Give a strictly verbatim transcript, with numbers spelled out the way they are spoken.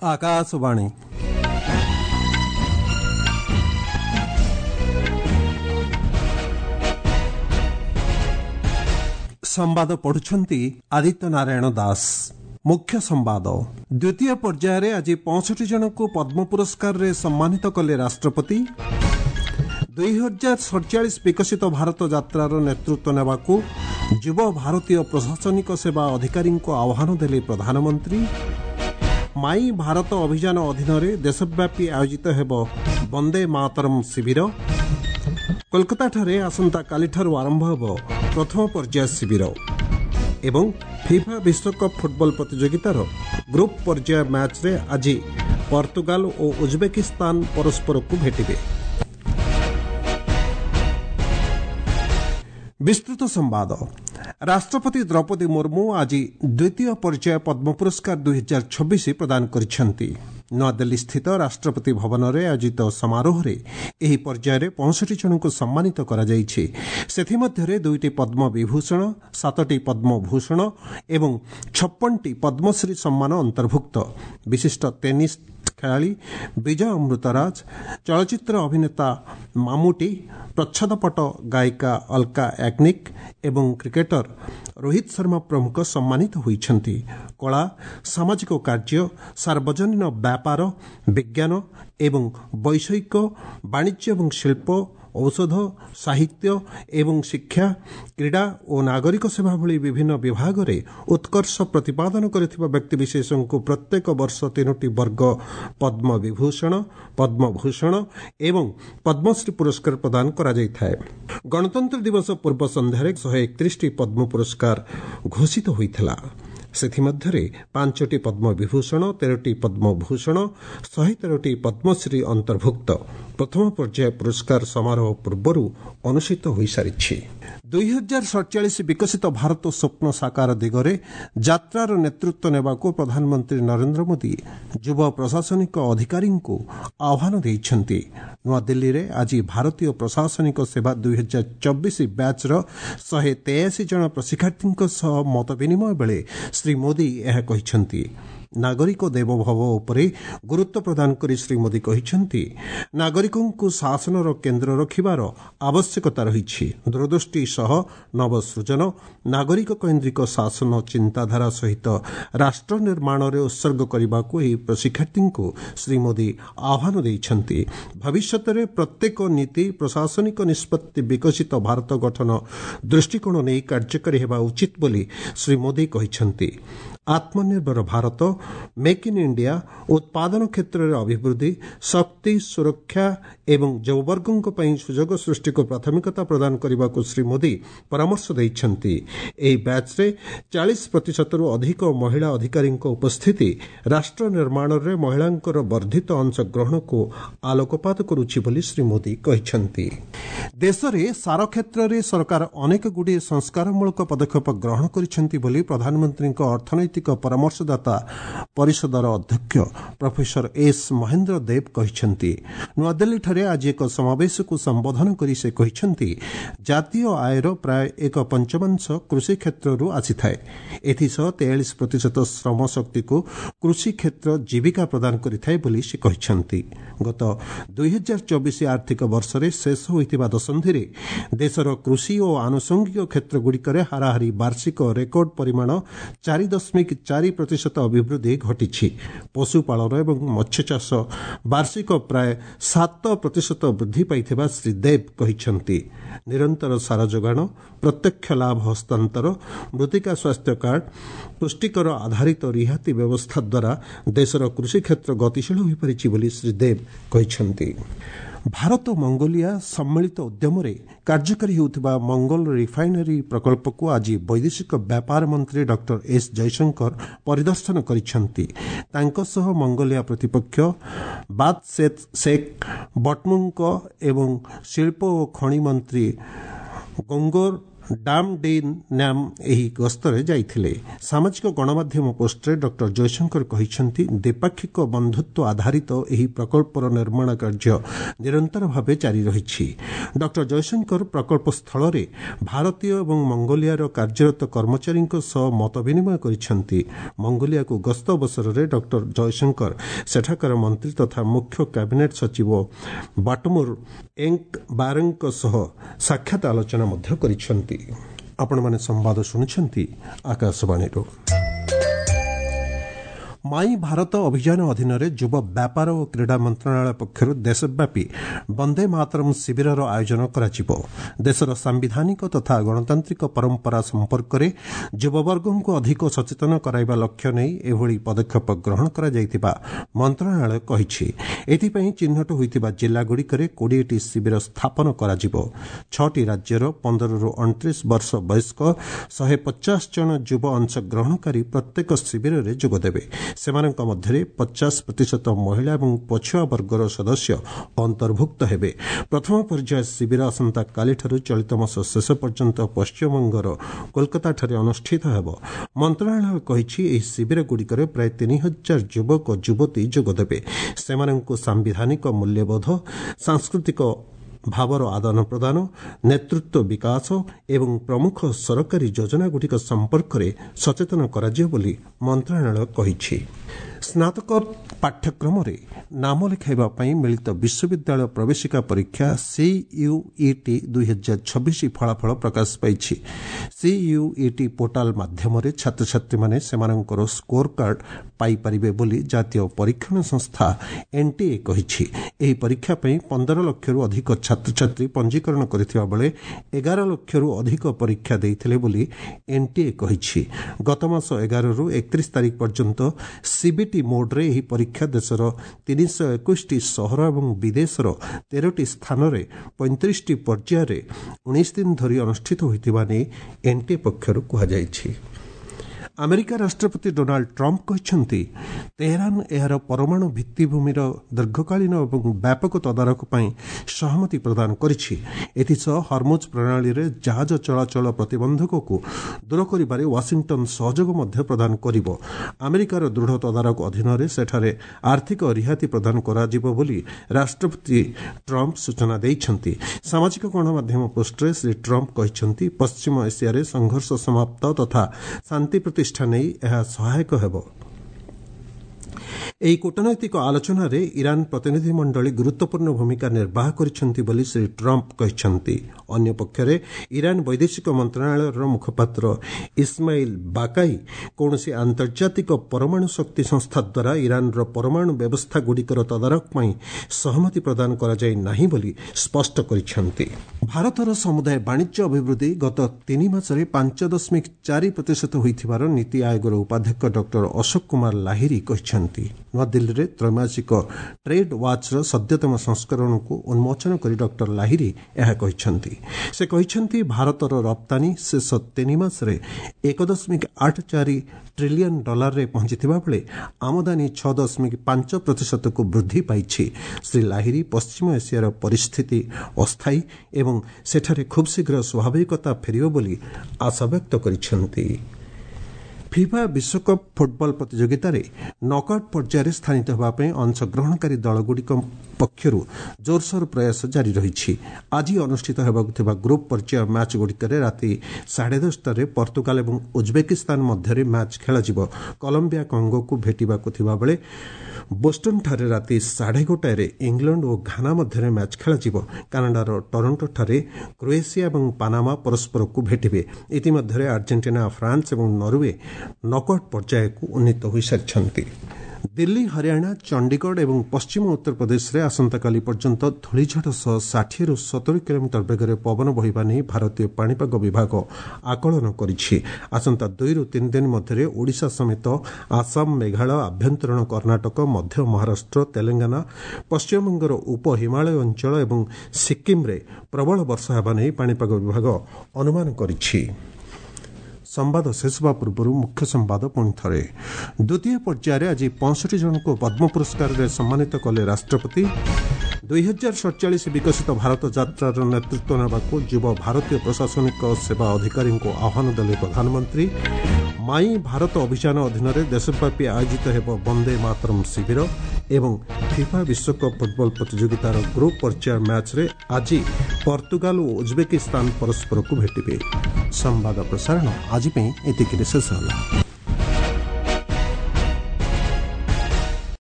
आकाशवाणी संवाद पढ़ुछंती आदित्य नारायण दास। मुख्य संवाद द्वितीय पर्यायर आज पैंसठ जन को पद्म पुरस्कार रे सम्मानित कले राष्ट्रपति। दुई हजार सड़चाश विकसित भारत यात्रार नेतृत्व नेबाकू युव भारतीय प्रशासनिक सेवा अधिकारी को आह्वान देले प्रधानमंत्री। माई भारत अभियान अधीन देशव्यापी आयोजित हेब वंदे मातरम शिविर। कोलकाता ठारे आसंता कालीठारू आरंभ हेब प्रथम पर्याय शिविर एवं फिफा विश्वकप फुटबॉल प्रतियोगितार ग्रुप पर्याय मैच रे आज पोर्तुगाल और उज्बेकिस्तान परस्पर को भेटिबे। विस्तृत संवाद राष्ट्रपति द्रौपदी मुर्मू आज द्वितीय पर्याय पद्म पुरस्कार दुई हजार छब्बीस प्रदान करिसेंती। नूआदिल्ली स्थित राष्ट्रपति भवन में आयोजित समारोह रे एही पर्यायर पैंसठ जन को सम्मानित करा जायछि। सेथिमध्यरे दुईटी पद्म विभूषण, सातटी पद्म भूषण एवं छप्पन टी पद्मश्री सम्मान अंतर्भुक्त। विशिष्ट टेनिस खेलाड़ी विजय अमृतराज, चलचित्र अभिनेता मामुटी, प्रच्छदपट गायिका अलका याग्निक एवं क्रिकेटर रोहित शर्मा प्रमुख सम्मानित होइछन्ति। कला, सामाजिक कार्य, सार्वजनिक व्यापार, विज्ञान एवं वैषयिक, वाणिज्य एवं शिल्प, औषध, साहित्य एवं शिक्षा, क्रीड़ा और नागरिक सेवा भली विभिन्न विभाग में उत्कर्ष प्रतिपादन करथिबा व्यक्तिविशेषों को प्रत्येक वर्ष तीनोटी वर्ग पद्म विभूषण, पद्म भूषण एवं पद्मश्री पुरस्कार प्रदान करा जायथाय। गणतंत्र दिवस पूर्व संध्यारे एक सौ इकतीस टी पद्म पुरस्कार घोषित होइथिला। सेथिमध्यरे पांचटी पद्म विभूषण, तेरटी पद्म भूषण, शहे तेरटी पद्मश्री अंतर्भुक्त। प्रथम पर्याय पुरस्कार समारोह पूर्व अनुष्ठित हो सारी। दुई हजार सड़चाश विकसित भारत स्वप्न साकार दिगरे यात्रार नेतृत्व नेबाकू प्रधानमंत्री नरेंद्र मोदी युव प्रशासनिक अधिकारी को आह्वान देइछन्ति। नूआदिल्ली रे आज भारतीय प्रशासनिक सेवा दुई हजार चौबीस बैचर शहे तेयासी जन प्रशिक्षार्थी सह मत विनिमय बेले श्री मोदी यह कहिछन्ति। नागरिक देवोभव उपरे गुरुत्व प्रदान करी श्री मोदी कहिछन्ति नागरिकों को शासनर केन्द्र रखिबार आवश्यकता रहिछि। दूरदृष्टि सह नवसृजन, नागरिक केन्द्रिक शासन चिंताधारा सहित राष्ट्र निर्माण रे उत्सर्ग करबाकू एही प्रशिक्षार्थी को श्री मोदी आह्वान देइछन्ति। भविष्यत रे प्रत्येक नीति, प्रशासनिक निष्पत्ति विकसित भारत गठन दृष्टिकोण नै कार्यकारी हेबा उचित बोली श्री मोदी कहिछन्ति। आत्मनिर्भर भारत, मेक इन इंडिया, उत्पादन क्षेत्र में अभिवृद्धि, शक्ति, सुरक्षा एवं युववर्गों पई सुजोग सृष्टि को प्राथमिकता प्रदान करने को श्री मोदी परामर्श देइछन्ति। एही बैच रे चालीस प्रतिशत रु अधिक महिला अधिकारी उपस्थिति राष्ट्र निर्माण रे महिलांकर वर्धित अंशग्रहण को आलोकपात करुछि बोली श्री मोदी कहिछन्ति। देश रे सार क्षेत्र रे सरकार अनेक गुडी संस्कारमूलक पदक्षेप ग्रहण करिसेंति बोली प्रधानमंत्री अर्थनैतिक परामर्शदाता परिषदर अध्यक्ष प्रोफेसर एस महेंद्र देव कहिसेंति। नूआदिल्ली ठारे आज एक समावेश को संबोधन करी से कहिसेंति जातीय आयर प्राय एक पंचमांश कृषि क्षेत्ररू आसीथाए। एथिसह तेयालीस प्रतिशत श्रम शक्ति को कृषि क्षेत्र जीविका प्रदान करिथाए बोली से कहिसेंति। गत दुई हजार चौबीस आर्थिक वर्ष रे शेष होइतिबा दशंधि रे देशर कृषि और आनुषंगिक क्षेत्र गुड़िकरे हाराहारी वार्षिक रेकर्ड परिमाण चार दशमिक चार प्रतिशत अभिवृद्धि घटी। पशुपालन एवं मत्स्य चाष वार्षिक प्राय सात प्रतिशत वृद्धि पाइथिबा श्री देव कहिसेंति। निरंतर सार जोगाण, प्रत्यक्ष लाभ हस्तांतर, मृत्तिका स्वास्थ्य कार्ड, पुष्टिकर आधारित रिहाती व्यवस्था द्वारा देशर कृषि क्षेत्र गतिशील हो पारिछि बोली श्री देव कहिसेंति। भारत मंगोलिया सम्मिलित उद्यम रे कार्यकारी होउथिबा मंगोल रिफाइनरी प्रकल्प को आज वैदेशिक व्यापार मंत्री डॉक्टर एस जयशंकर परिदर्शन करिसेंति। तांको सह मंगोलिया प्रतिपक्ष बातशेत शेख बटमुंक एवं शिल्प और खनि मंत्री गोंगोर ଡାମ୍ ଡି ନ୍ୟାମ୍ ଏହି ଗସ୍ତରେ ଯାଇଥିଲେ। ସାମାଜିକ ଗଣମାଧ୍ୟମ ପୋଷ୍ଟରେ ଡକ୍ଟର ଜୟଶଙ୍କର କହିଛନ୍ତି ଦ୍ୱିପାକ୍ଷିକ ବନ୍ଧୁତ୍ୱ ଆଧାରିତ ଏହି ପ୍ରକଳ୍ପର ନିର୍ମାଣ କାର୍ଯ୍ୟ ନିରନ୍ତର ଭାବେ ଜାରି ରହିଛି। ଡକ୍ଟର ଜୟଶଙ୍କର ପ୍ରକଳ୍ପ ସ୍ଥଳରେ ଭାରତୀୟ ଏବଂ ମଙ୍ଗୋଲିଆର କାର୍ଯ୍ୟରତ କର୍ମଚାରୀଙ୍କ ସହ ମତ ବିନିମୟ କରିଛନ୍ତି। ମଙ୍ଗୋଲିଆକୁ ଗସ୍ତ ଅବସରରେ ଡକ୍ଟର ଜୟଶଙ୍କର ସେଠାକାର ମନ୍ତ୍ରୀ ତଥା ମୁଖ୍ୟ କ୍ୟାବିନେଟ୍ ସଚିବ ବାଟମୁର ଏଙ୍କ ବାରଙ୍କ ସହ ସାକ୍ଷାତ ଆଲୋଚନା ମଧ୍ୟ କରିଛନ୍ତି। ଆପଣମାନେ ସମ୍ବାଦ ଶୁଣୁଛନ୍ତି ଆକାଶବାଣୀରୁ। ମାଇ ଭାରତ ଅଭିଯାନ ଅଧୀନରେ ଯୁବ ବ୍ୟାପାର ଓ କ୍ରୀଡ଼ା ମନ୍ତ୍ରଣାଳୟ ପକ୍ଷରୁ ଦେଶବ୍ୟାପୀ ବନ୍ଦେ ମାତରମ୍ ଶିବିରର ଆୟୋଜନ କରାଯିବ। ଦେଶର ସାମ୍ବିଧାନିକ ତଥା ଗଣତାନ୍ତ୍ରିକ ପରମ୍ପରା ସମ୍ପର୍କରେ ଯୁବବର୍ଗଙ୍କୁ ଅଧିକ ସଚେତନ କରାଇବା ଲକ୍ଷ୍ୟ ନେଇ ଏଭଳି ପଦକ୍ଷେପ ଗ୍ରହଣ କରାଯାଇଥିବା ମନ୍ତ୍ରଣାଳୟ କହିଛି। ଏଥିପାଇଁ ଚିହ୍ନଟ ହୋଇଥିବା ଜିଲ୍ଲାଗୁଡ଼ିକରେ କୋଡ଼ିଏଟି ଶିବିର ସ୍ଥାପନ କରାଯିବ। ଛଅଟି ରାଜ୍ୟର ପନ୍ଦରରୁ ଅଣତିରିଶ ବର୍ଷ ବୟସ୍କ ଶହେ ପଚାଶ ଜଣ ଯୁବ ଅଂଶଗ୍ରହଣକାରୀ ପ୍ରତ୍ୟେକ ଶିବିରରେ ଯୋଗଦେବେ। ସେମାନଙ୍କ ମଧ୍ୟରେ ପଚାଶ ପ୍ରତିଶତ ମହିଳା ଏବଂ ପଛୁଆ ବର୍ଗର ସଦସ୍ୟ ଅନ୍ତର୍ଭୁକ୍ତ ହେବେ। ପ୍ରଥମ ପର୍ଯ୍ୟାୟ ଶିବିର ଆସନ୍ତାକାଲିଠାରୁ ଚଳିତ ମାସ ଶେଷ ପର୍ଯ୍ୟନ୍ତ ପଶ୍ଚିମବଙ୍ଗର କୋଲକାତାଠାରେ ଅନୁଷ୍ଠିତ ହେବ। ମନ୍ତ୍ରଣାଳୟ କହିଛି ଏହି ଶିବିରଗୁଡ଼ିକରେ ପ୍ରାୟ ତିନି ହଜାର ଯୁବକ ଓ ଯୁବତୀ ଯୋଗଦେବେ। ସେମାନଙ୍କୁ ସାମ୍ବିଧାନିକ ମୂଲ୍ୟବୋଧ, ସାଂସ୍କୃତିକ ଭାବର ଆଦାନ ପ୍ରଦାନ, ନେତୃତ୍ୱ ବିକାଶ ଏବଂ ପ୍ରମୁଖ ସରକାରୀ ଯୋଜନାଗୁଡ଼ିକ ସମ୍ପର୍କରେ ସଚେତନ କରାଯିବ ବୋଲି ମନ୍ତ୍ରଣାଳୟ କହିଛି। ସ୍ନାତକ ପାଠ୍ୟକ୍ରମରେ ନାମ ଲେଖାଇବା ପାଇଁ ମିଳିତ ବିଶ୍ୱବିଦ୍ୟାଳୟ ପ୍ରବେଶିକା ପରୀକ୍ଷା ସିୟୁଇଟି ଦୁଇ ହଜାର ଛବିଶ ଫଳାଫଳ ପ୍ରକାଶ ପାଇଛି। ସିୟୁଇଟି ପୋର୍ଟାଲ ମାଧ୍ୟମରେ ଛାତ୍ରଛାତ୍ରୀମାନେ ସେମାନଙ୍କର ସ୍କୋର କାର୍ଡ ପାଇପାରିବେ ବୋଲି ଜାତୀୟ ପରୀକ୍ଷଣ ସଂସ୍ଥା ଏନ୍ଟିଏ କହିଛି। ଏହି ପରୀକ୍ଷା ପାଇଁ ପନ୍ଦର ଲକ୍ଷରୁ ଅଧିକ ଛାତ୍ରଛାତ୍ରୀ ପଞ୍ଜୀକରଣ କରିଥିବା ବେଳେ ଏଗାର ଲକ୍ଷରୁ ଅଧିକ ପରୀକ୍ଷା ଦେଇଥିଲେ ବୋଲି ଏନ୍ଟିଏ କହିଛି। ଗତ ମାସ ଏଗାରରୁ ଏକତିରିଶ ତାରିଖ ପର୍ଯ୍ୟନ୍ତ ସିବିଟି ମୋଡ୍ରେ ଏହି ପରୀକ୍ଷା ଦେଶର ତିନିଶହ ଏକୋଇଶଟି ସହର ଏବଂ ବିଦେଶର ତେରଟି ସ୍ଥାନରେ ପଇଁତିରିଶଟି ପର୍ଯ୍ୟାୟରେ ଉଣେଇଶ ଦିନ ଧରି ଅନୁଷ୍ଠିତ ହୋଇଥିବା ନେଇ ଏନ୍ଟିଏ ପକ୍ଷରୁ କୁହାଯାଇଛି। ଆମେରିକା ରାଷ୍ଟ୍ରପତି ଡୋନାଲ୍ଡ ଟ୍ରମ୍ପ କହିଛନ୍ତି ତେହେରାନ ଏହାର ପରମାଣୁ ଭିତ୍ତିଭୂମିର ଦୀର୍ଘକାଳୀନ ଏବଂ ବ୍ୟାପକ ତଦାରଖ ପାଇଁ ସହମତି ପ୍ରଦାନ କରିଛି। ଏଥିସହ ହର୍ମୁଜ୍ ପ୍ରଣାଳୀରେ ଜାହାଜ ଚଳାଚଳ ପ୍ରତିବନ୍ଧକକୁ ଦୂର କରିବାରେ ୱାଶିଂଟନ ସହଯୋଗ ମଧ୍ୟ ପ୍ରଦାନ କରିବ। ଆମେରିକାର ଦୃଢ଼ ତଦାରଖ ଅଧୀନରେ ସେଠାରେ ଆର୍ଥିକ ରିହାତି ପ୍ରଦାନ କରାଯିବ ବୋଲି ରାଷ୍ଟ୍ରପତି ଟ୍ରମ୍ପ ସୂଚନା ଦେଇଛନ୍ତି। ସାମାଜିକ ଗଣମାଧ୍ୟମ ପୋଷ୍ଟରେ ଶ୍ରୀ ଟ୍ରମ୍ପ କହିଛନ୍ତି ପଶ୍ଚିମ ଏସିଆରେ ସଂଘର୍ଷ ସମାପ୍ତ ତଥା ଶାନ୍ତି ପ୍ରତିଷ୍ଠା ନେଇ ଏହା ସହାୟକ ହେବ। ଏହି କୂଟନୈତିକ ଆଲୋଚନାରେ ଇରାନ ପ୍ରତିନିଧି ମଣ୍ଡଳୀ ଗୁରୁତ୍ୱପୂର୍ଣ୍ଣ ଭୂମିକା ନିର୍ବାହ କରିଛନ୍ତି ବୋଲି ଶ୍ରୀ ଟ୍ରମ୍ପ କହିଛନ୍ତି। ଅନ୍ୟପକ୍ଷରେ ଇରାନ ବୈଦେଶିକ ମନ୍ତ୍ରଣାଳୟର ମୁଖପାତ୍ର ଇସ୍ମାଇଲ୍ ବାକାଇ କୌଣସି ଆନ୍ତର୍ଜାତିକ ପରମାଣୁ ଶକ୍ତି ସଂସ୍ଥା ଦ୍ୱାରା ଇରାନର ପରମାଣୁ ବ୍ୟବସ୍ଥାଗୁଡ଼ିକର ତଦାରଖ ପାଇଁ ସହମତି ପ୍ରଦାନ କରାଯାଇ ନାହିଁ ବୋଲି ସ୍ପଷ୍ଟ କରିଛନ୍ତି। ଭାରତର ସମୁଦାୟ ବାଣିଜ୍ୟ ଅଭିବୃଦ୍ଧି ଗତ ତିନି ମାସରେ ପାଞ୍ଚ ଦଶମିକ ଚାରି ପ୍ରତିଶତ ହୋଇଥିବାର ନୀତି ଆୟୋଗର ଉପାଧ୍ୟକ୍ଷ ଡକ୍ଟର ଅଶୋକ କୁମାର ଲାହିରୀ କହିଛନ୍ତି। ନୂଆଦିଲ୍ଲୀରେ ତ୍ରୈମାସିକ ଟ୍ରେଡ୍ ୱାଚ୍ର ସଦ୍ୟତମ ସଂସ୍କରଣକୁ ଉନ୍ମୋଚନ କରି ଡକ୍ଟର ଲାହିରୀ ଏହା କହିଛନ୍ତି। ସେ କହିଛନ୍ତି ଭାରତର ରପ୍ତାନୀ ଶେଷ ତିନି ମାସରେ ଏକ ଦଶମିକ ଆଠ ଚାରି ଟ୍ରିଲିୟନ ଡଲାରରେ ପହଞ୍ଚିଥିବା ବେଳେ ଆମଦାନୀ ଛଅ ଦଶମିକ ପାଞ୍ଚ ପ୍ରତିଶତକୁ ବୃଦ୍ଧି ପାଇଛି। ଶ୍ରୀ ଲାହିରୀ ପଶ୍ଚିମ ଏସିଆର ପରିସ୍ଥିତି ଅସ୍ଥାୟୀ ଏବଂ ସେଠାରେ ଖୁବ୍ ଶୀଘ୍ର ସ୍ୱାଭାବିକତା ଫେରିବ ବୋଲି ଆଶାବ୍ୟକ୍ତ କରିଛନ୍ତି। ଫିଫା ବିଶ୍ୱକପ୍ ଫୁଟବଲ ପ୍ରତିଯୋଗିତାରେ ନକ୍ଆଉଟ୍ ପର୍ଯ୍ୟାୟରେ ସ୍ଥାନିତ ହେବା ପାଇଁ ଅଂଶଗ୍ରହଣକାରୀ ଦଳଗୁଡ଼ିକ ପକ୍ଷରୁ ଜୋରସୋର ପ୍ରୟାସ ଜାରି ରହିଛି। ଆଜି ଅନୁଷ୍ଠିତ ହେବାକୁ ଥିବା ଗ୍ରୁପ୍ ପର୍ଯ୍ୟାୟ ମ୍ୟାଚ୍ଗୁଡ଼ିକରେ ରାତି ସାଢ଼େ ଦଶଟାରେ ପର୍ତ୍ତୁଗାଲ ଏବଂ ଉଜ୍ବେକିସ୍ତାନ ମଧ୍ୟରେ ମ୍ୟାଚ୍ ଖେଳାଯିବ। କଲମ୍ବିଆ କଙ୍ଗୋକୁ ଭେଟିବାକୁ ଥିବାବେଳେ ବୋଷ୍ଟନଠାରେ ରାତି ସାଢ଼େ ଗୋଟାଏରେ ଇଂଲଣ୍ଡ ଓ ଘାନା ମଧ୍ୟରେ ମ୍ୟାଚ୍ ଖେଳାଯିବ। କାନାଡାର ଟରୋଣ୍ଟୋଠାରେ କ୍ରୋଏସିଆ ଏବଂ ପାନାମା ପରସ୍ପରକୁ ଭେଟିବେ। ଇତିମଧ୍ୟରେ ଆର୍ଜେଣ୍ଟିନା, ଫ୍ରାନ୍ସ ଏବଂ ନରୱେ ନକ୍ଆଉଟ୍ ପର୍ଯ୍ୟାୟକୁ ଉନ୍ନୀତ ହୋଇସାରିଛନ୍ତି। ଦିଲ୍ଲୀ, ହରିୟାଣା, ଚଣ୍ଡିଗଡ଼ ଏବଂ ପଶ୍ଚିମ ଉତ୍ତରପ୍ରଦେଶରେ ଆସନ୍ତାକାଲି ପର୍ଯ୍ୟନ୍ତ ଧୂଳିଝଡ଼ ସହ ଷାଠିଏରୁ ସତୁରି କିଲୋମିଟର ବେଗରେ ପବନ ବହିବା ନେଇ ଭାରତୀୟ ପାଣିପାଗ ବିଭାଗ ଆକଳନ କରିଛି। ଆସନ୍ତା ଦୁଇରୁ ତିନି ଦିନ ମଧ୍ୟରେ ଓଡ଼ିଶା ସମେତ ଆସାମ, ମେଘାଳୟ, ଆଭ୍ୟନ୍ତରୀଣ କର୍ଣ୍ଣାଟକ, ମଧ୍ୟ ମହାରାଷ୍ଟ୍ର, ତେଲେଙ୍ଗାନା, ପଶ୍ଚିମବଙ୍ଗର ଉପ ହିମାଳୟ ଅଞ୍ଚଳ ଏବଂ ସିକ୍କିମ୍ରେ ପ୍ରବଳ ବର୍ଷା ହେବା ନେଇ ପାଣିପାଗ ବିଭାଗ ଅନୁମାନ କରିଛି। ସମ୍ବାଦ ଶେଷ ହେବା ପୂର୍ବରୁ ମୁଖ୍ୟ ସମ୍ବାଦ ପୁଣି ଥରେ। ଦ୍ୱିତୀୟ ପର୍ଯ୍ୟାୟରେ ଆଜି ପଞ୍ଚଷଠି ଜଣଙ୍କୁ ପଦ୍ମ ପୁରସ୍କାରରେ ସମ୍ମାନିତ କଲେ ରାଷ୍ଟ୍ରପତି। ଦୁଇ ହଜାର ସତଚାଳିଶ ବିକଶିତ ଭାରତ ଯାତ୍ରାର ନେତୃତ୍ୱ ନେବାକୁ ଯୁବ ଭାରତୀୟ ପ୍ରଶାସନିକ ସେବା ଅଧିକାରୀଙ୍କୁ ଆହ୍ୱାନ ଦେଲେ ପ୍ରଧାନମନ୍ତ୍ରୀ। ମାଇ ଭାରତ ଅଭିଯାନ ଅଧୀନରେ ଦେଶବ୍ୟାପୀ ଆୟୋଜିତ ହେବ ବନ୍ଦେ ମାତରମ୍ ଶିବିର ଏବଂ ଫିଫା ବିଶ୍ୱକପ୍ ଫୁଟବଲ ପ୍ରତିଯୋଗିତାର ଗ୍ରୁପ୍ ପର୍ଯ୍ୟାୟ ମ୍ୟାଚ୍ରେ ଆଜି ପର୍ତ୍ତୁଗାଲ ଓ ଉଜବେକିସ୍ତାନ ପରସ୍ପରକୁ ଭେଟିବେ। ସମ୍ବାଦ ପ୍ରସାରଣ ଆଜି ପାଇଁ ଏତିକିରେ ଶେଷ ହେଲା।